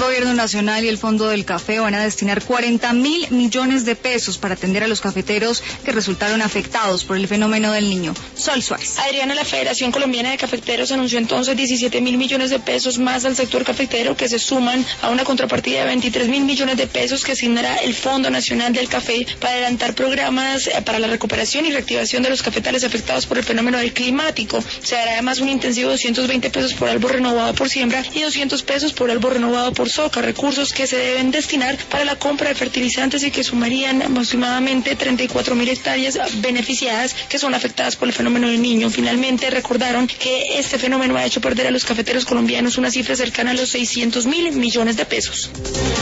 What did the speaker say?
Gobierno Nacional y el Fondo del Café van a destinar 40.000 millones de pesos para atender a los cafeteros que resultaron afectados por el fenómeno del Niño. Sol Suárez. Adriana, la Federación Colombiana de Cafeteros anunció entonces 17.000 millones de pesos más al sector cafetero, que se suman a una contrapartida de 23.000 millones de pesos que asignará el Fondo Nacional del Café para adelantar programas para la recuperación y reactivación de los cafetales afectados por el fenómeno del climático. Se dará además un intensivo de 220 pesos por árbol renovado por siembra y 200 pesos por árbol renovado por soca, recursos que se deben destinar para la compra de fertilizantes y que sumarían aproximadamente 34.000 hectáreas beneficiadas que son afectadas por el fenómeno del Niño. Finalmente recordaron que este fenómeno ha hecho perder a los cafeteros colombianos una cifra cercana a los 600.000 millones de pesos.